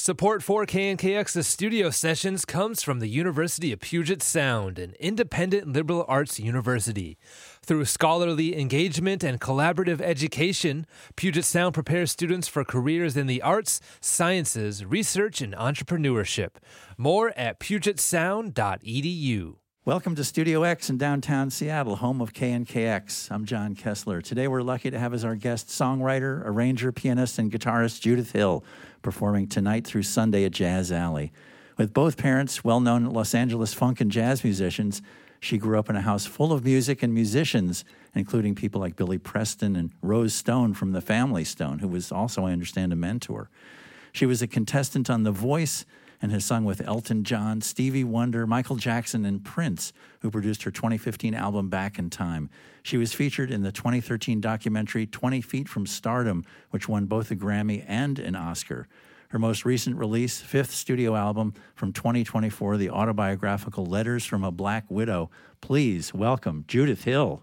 Support for KNKX's studio sessions comes from the University of Puget Sound, an independent liberal arts university. Through scholarly engagement and collaborative education, Puget Sound prepares students for careers in the arts, sciences, research, and entrepreneurship. More at pugetsound.edu. Welcome to Studio X in downtown Seattle, home of KNKX. I'm John Kessler. Today we're lucky to have as our guest songwriter, arranger, pianist, and guitarist Judith Hill, performing tonight through Sunday at Jazz Alley. With both parents well-known Los Angeles funk and jazz musicians, she grew up in a house full of music and musicians, including people like Billy Preston and Rose Stone from the Family Stone, who was also, I understand, a mentor. She was a contestant on The Voice and has sung with Elton John, Stevie Wonder, Michael Jackson, and Prince, who produced her 2015 album Back in Time. She was featured in the 2013 documentary 20 Feet from Stardom, which won both a Grammy and an Oscar. Her most recent release, fifth studio album from 2024, the autobiographical Letters from a Black Widow. Please welcome Judith Hill.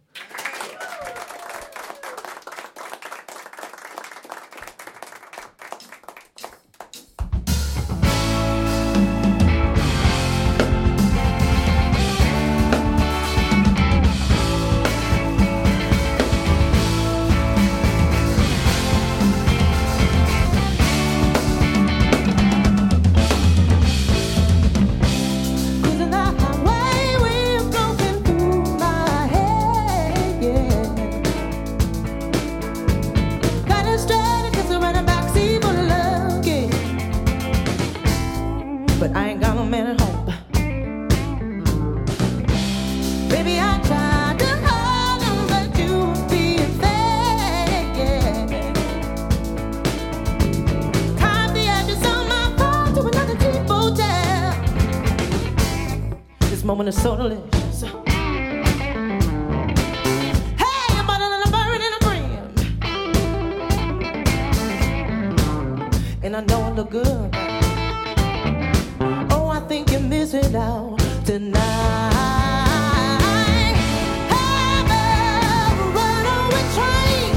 Moment is so delicious. Hey, I'm bottling a bird and a brim, and I know it look good. Oh, I think you miss it out tonight. Have a runaway train,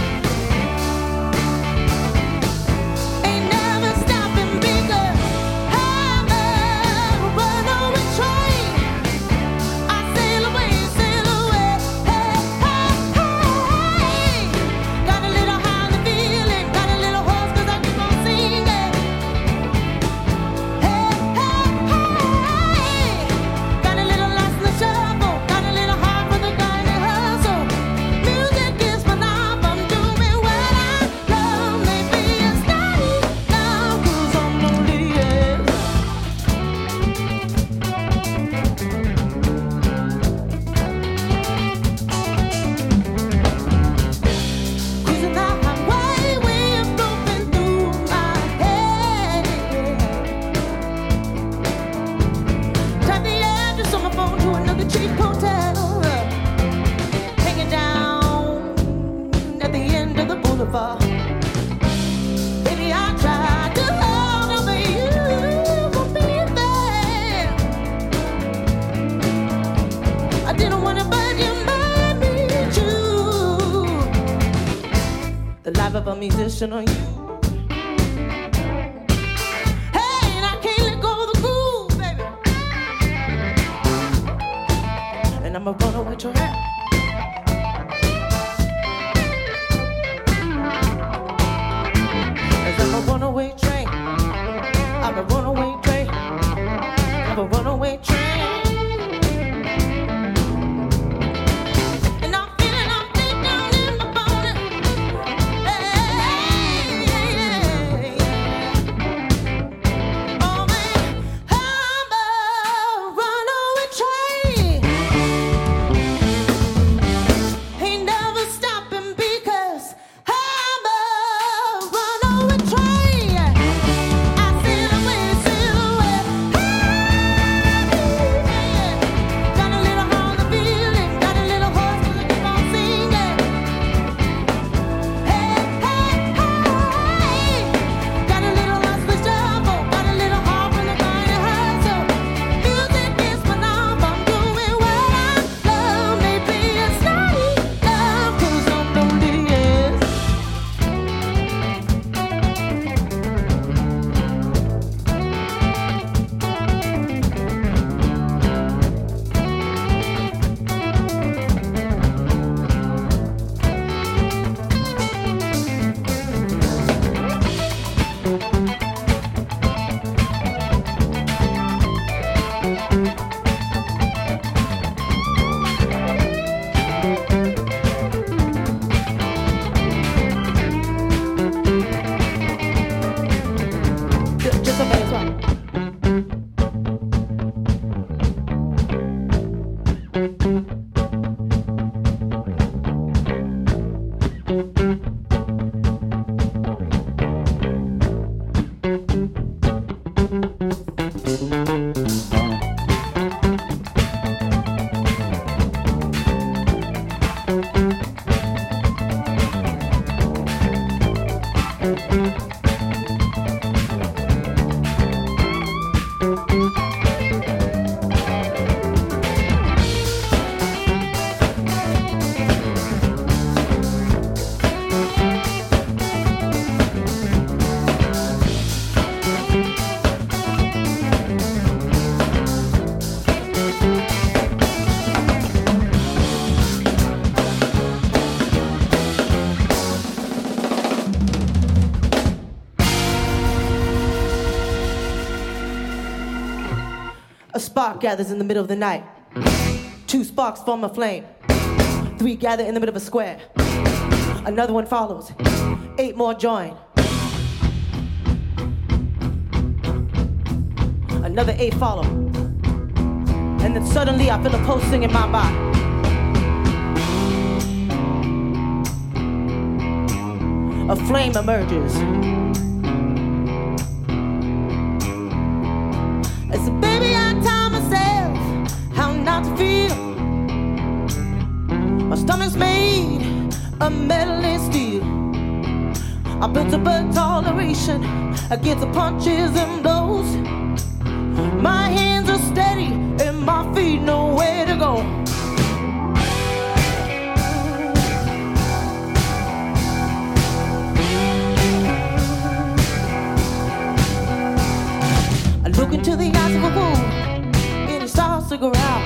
ain't never stopping because have a runaway train. Of a musician on you. Hey, and I can't let go of the groove, baby. And I'm a runaway train. As I'm a runaway train. I'm a runaway train. I'm a runaway train. A spark gathers in the middle of the night. 2 sparks form a flame. 3 gather in the middle of a square. Another one follows. 8 more join. Another 8 follow. And then suddenly I feel a pulsing in my body. A flame emerges. I said, baby, I taught myself how not to feel. My stomach's made of metal and steel. I built up a toleration against the punches and blows. My hands are steady and my feet nowhere to go. I look into the eyes of a wolf and he starts to growl.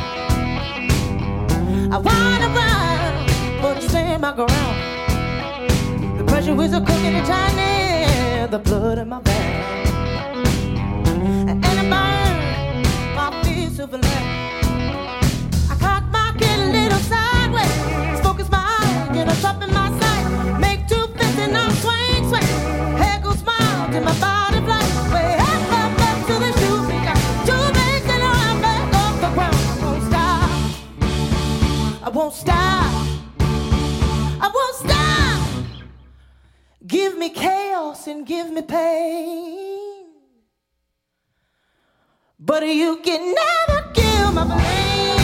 I wind around but I stand my ground. The pressure is a cooking and tiny, the blood in my back. And I burn my feet of lead. I cock my kid a little sideways, focus my eye, get a drop in my sight. Make 2 fists and I'll swing, swing. Hair goes mild and my body flies. Way up, up, up to the shoe. We got 2 legs and I'm back off the ground. I won't stop. I won't stop. I won't stop. Give me chaos and give me pain, but you can never kill my brain.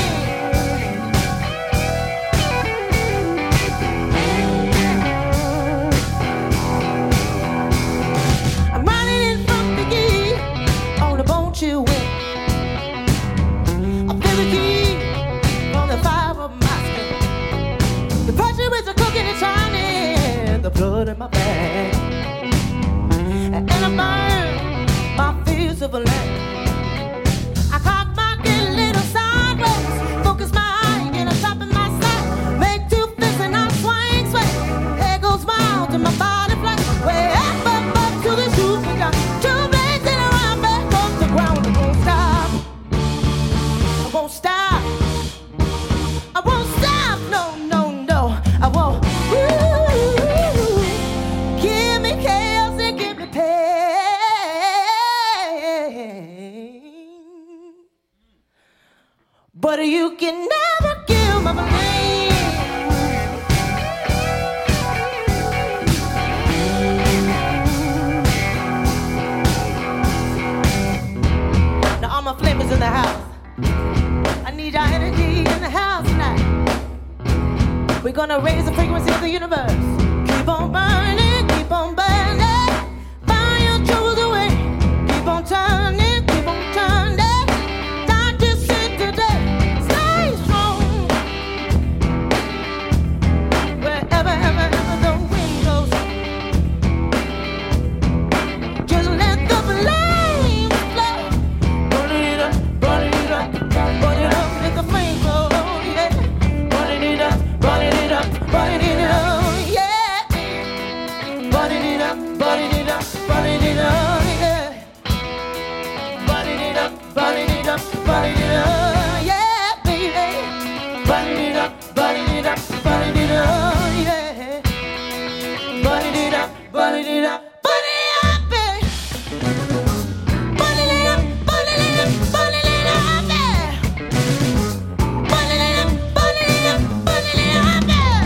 I'm running in front of the key on a bone chill wind. I feel the key on the fire of my skin. The pressure is a cooking and shining, the blood in my back. And I burn my fears of a land. I cock my kid a little sideways, focus my eye, get a drop in my sight. Make 2 fists and I swing, swing. Hair goes mild and my body flies. Way up, up, up to the shoot. We got 2 blades and I'm back off the ground. I won't stop. I won't stop. I won't stop. No, no, no. I won't. Ooh, give me chaos and give me pain, but you can never kill my brain. Now all my flamers in the house, I need your energy in the house tonight. We're gonna raise the frequency of the universe. Keep on burning, keep on burning. Burn your troubles away. Keep on turning, keep on turning. Not just sit today. Stay strong. Wherever, ever, ever the wind goes, just let the flames flow. Burn it up, burn it up, burn it up. Let the flame flow, yeah. Burn it up, burn it up, burn it up, yeah. Burn it up, burn it up, burn it up, yeah. Burn it up, burn it up, burn it up, yeah, baby. Burn it up, burn it up, burn it up, yeah. Burn it up, burn it up, burn it up, baby. Burn it up, burn it up, burn it up, yeah. Burn it up, burn it up, burn it up, yeah.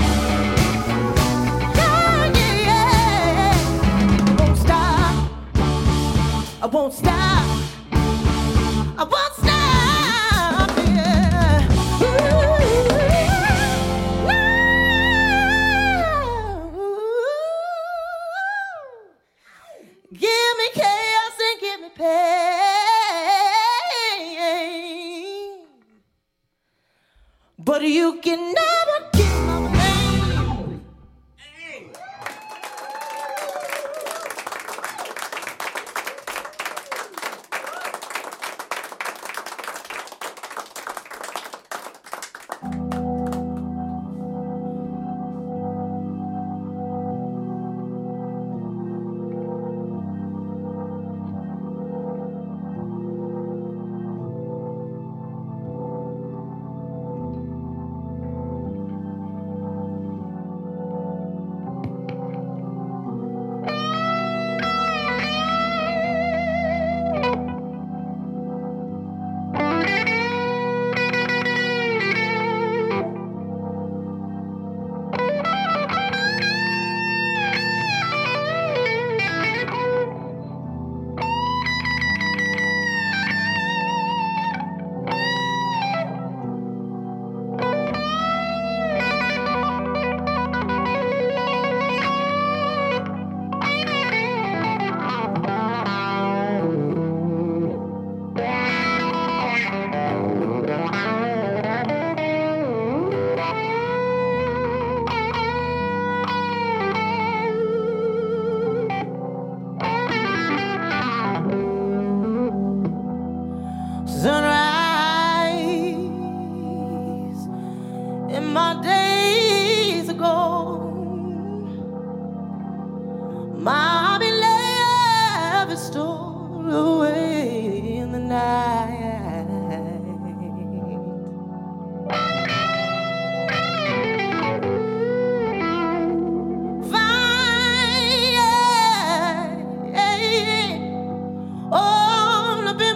Yeah, yeah, yeah. I won't stop. I won't stop. I won't stop. Yeah. Give me chaos and give me pain, but you can never kill my brain.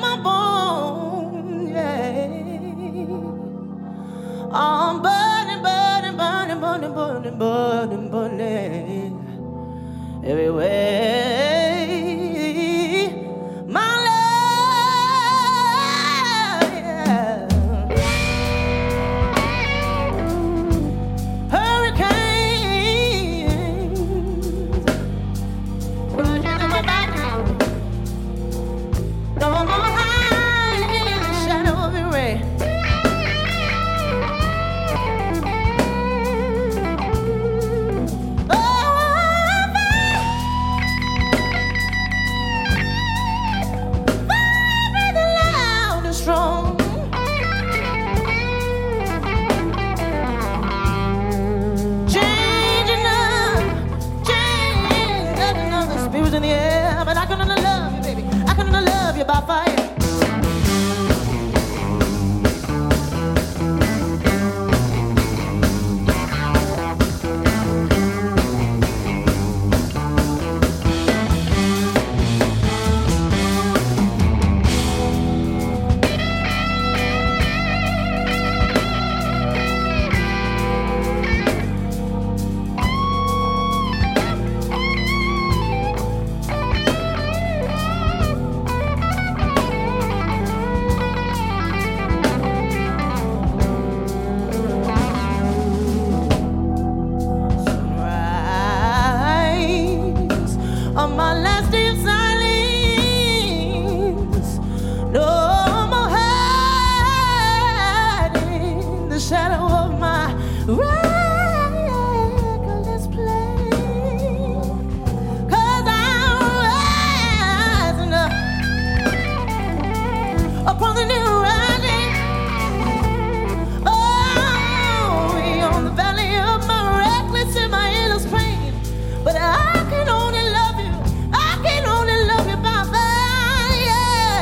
my bones, yeah. I'm burning, burning, burning, burning, burning, burning, burning everywhere. My love, yeah. Hurricanes rushing in my background. No more hiding in the shadow of the rain. Strong. Changing up, changing up the spirits in the air. But I can only love you, baby. I can only love you by fire. On my last day of silence, no more hiding the shadow of my reckless play. 'Cause I'm rising up upon the new rising. Oh, on the valley of my reckless and my endless pain. But I can only love you. I can only love you by fire.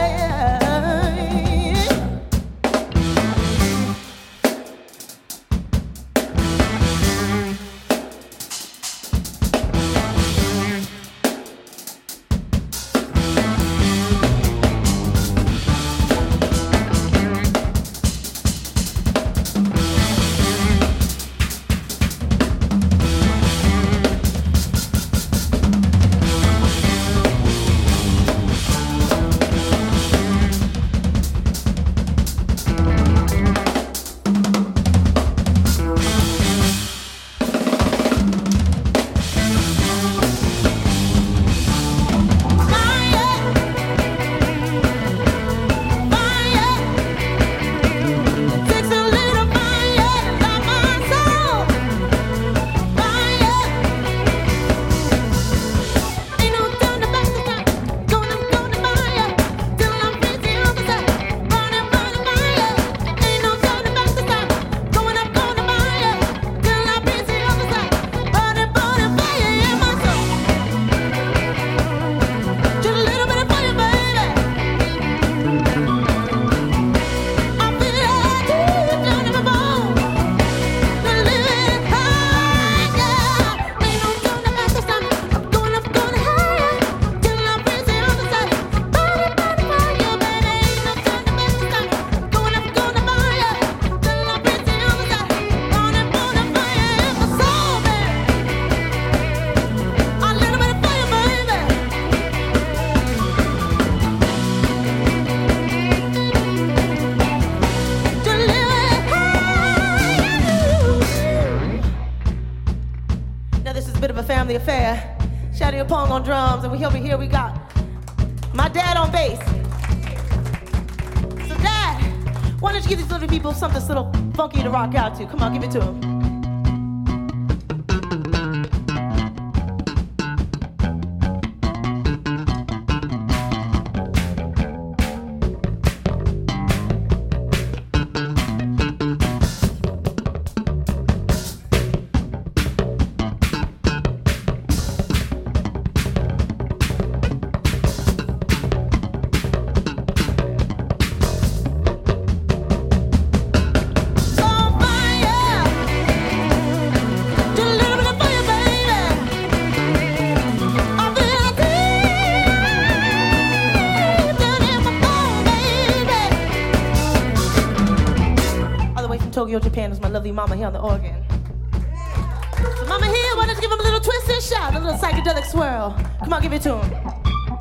Family affair. Shadi Pong on drums, and over here we got my dad on bass. So Dad, why don't you give these little people something little funky to rock out to? Come on, give it to them. So fire. Tokyo, Japan. Is my lovely mama here on the organ. So mama here, why don't you give him a little twist and shout, a little psychedelic swirl. Come on, give it to him.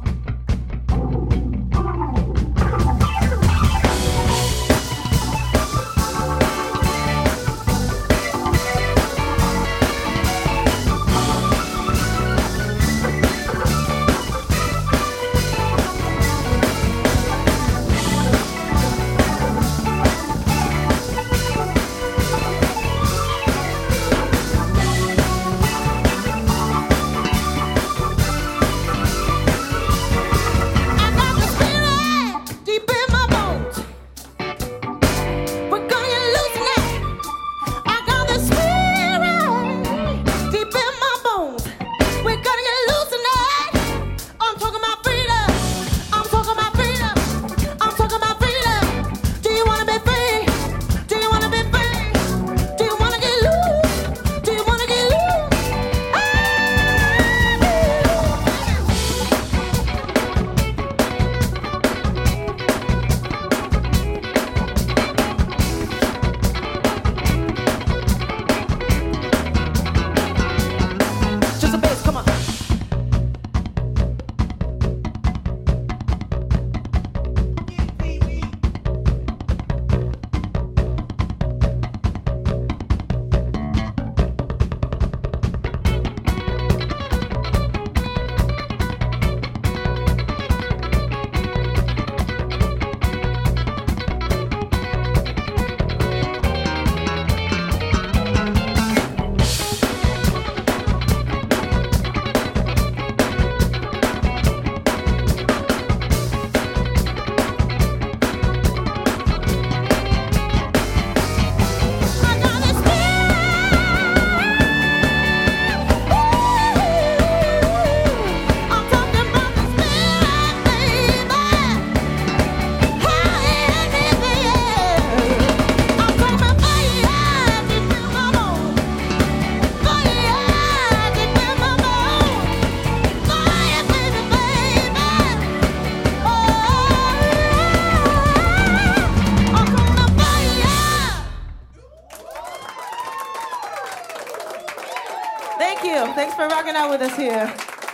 Thanks for rocking out with us here.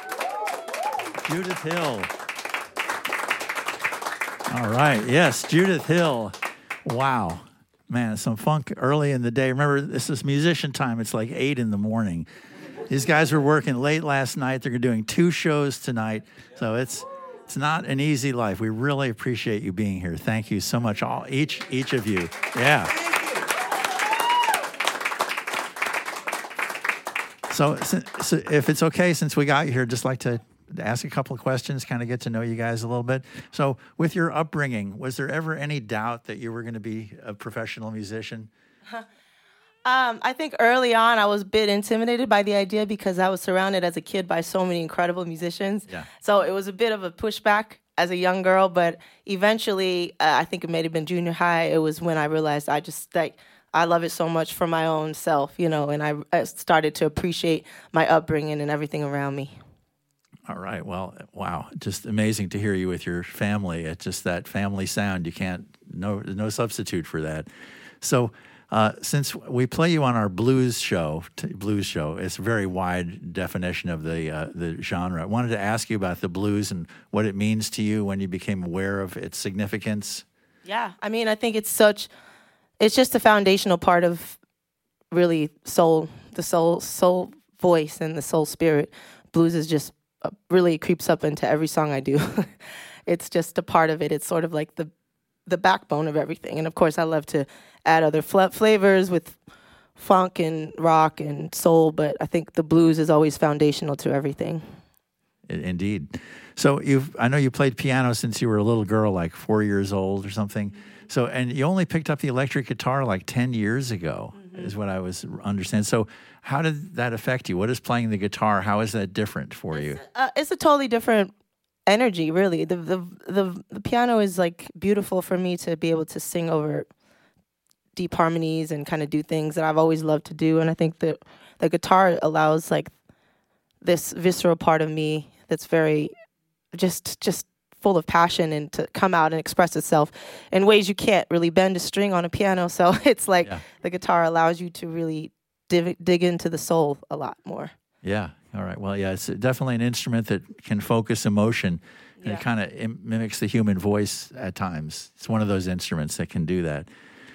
Judith Hill. All right. Yes, Judith Hill. Wow. Man, some funk early in the day. Remember, this is musician time. It's like 8 in the morning. These guys were working late last night. They're doing 2 shows tonight. So it's not an easy life. We really appreciate you being here. Thank you so much, each of you. Yeah. So if it's okay, since we got you here, I'd just like to ask a couple of questions, kind of get to know you guys a little bit. So with your upbringing, was there ever any doubt that you were going to be a professional musician? I think early on I was a bit intimidated by the idea because I was surrounded as a kid by so many incredible musicians. Yeah. So it was a bit of a pushback as a young girl, but eventually I think it may have been junior high. It was when I realized I love it so much for my own self, and I started to appreciate my upbringing and everything around me. All right. Well, wow. Just amazing to hear you with your family. It's just that family sound. No substitute for that. So since we play you on our blues show, it's a very wide definition of the genre. I wanted to ask you about the blues and what it means to you when you became aware of its significance. Yeah. I mean, I think it's just a foundational part of really the soul voice and the soul spirit. Blues is just really creeps up into every song I do. It's just a part of it. It's sort of like the backbone of everything. And of course, I love to add other flavors with funk and rock and soul, but I think the blues is always foundational to everything. Indeed. So I know you played piano since you were a little girl, like 4 years old or something. So, and you only picked up the electric guitar like 10 years ago, is what I was understanding. So how did that affect you? What is playing the guitar? How is that different for you? It's a totally different energy, really. The piano is like beautiful for me to be able to sing over deep harmonies and kind of do things that I've always loved to do. And I think that the guitar allows like this visceral part of me that's very just full of passion and to come out and express itself in ways you can't really bend a string on a piano. So it's like the guitar allows you to really dig into the soul a lot more. Yeah. All right. Well, yeah, it's definitely an instrument that can focus emotion, and it kind of mimics the human voice at times. It's one of those instruments that can do that.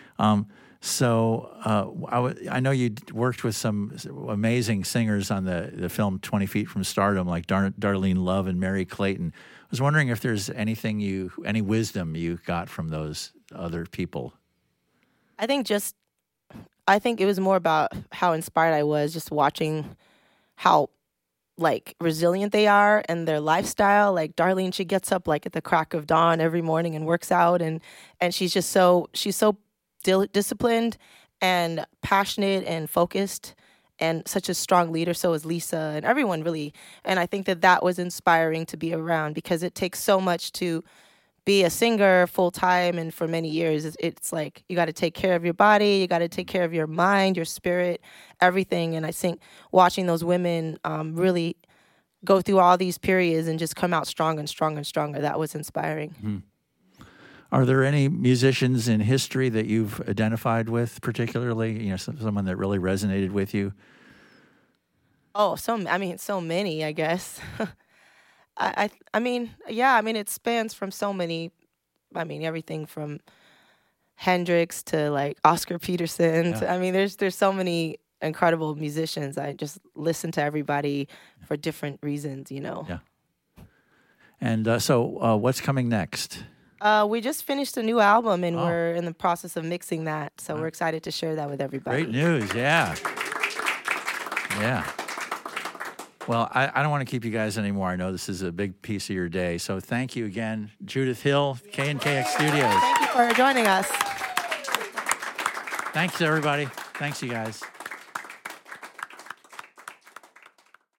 I know you worked with some amazing singers on the film 20 Feet from Stardom, like Darlene Love and Mary Clayton. I was wondering if there's any wisdom you got from those other people. I think it was more about how inspired I was just watching how like resilient they are and their lifestyle. Like Darlene, she gets up like at the crack of dawn every morning and works out, and she's so disciplined and passionate and focused and such a strong leader. So is Lisa and everyone really. And I think that was inspiring to be around, because it takes so much to be a singer full time, and for many years it's like you got to take care of your body, you got to take care of your mind, your spirit, everything. And I think watching those women really go through all these periods and just come out stronger and stronger and stronger, that was inspiring. Mm-hmm. Are there any musicians in history that you've identified with particularly? You know, someone that really resonated with you? Oh, so many, I guess. I mean, it spans from so many. I mean, everything from Hendrix to like Oscar Peterson. Yeah. There's so many incredible musicians. I just listen to everybody for different reasons, you know. Yeah. And so what's coming next? We just finished a new album, and we're in the process of mixing that. So we're excited to share that with everybody. Great news, yeah. Yeah. Well, I don't want to keep you guys anymore. I know this is a big piece of your day. So thank you again, Judith Hill, KNKX Studios. Thank you for joining us. Thanks, everybody. Thanks, you guys.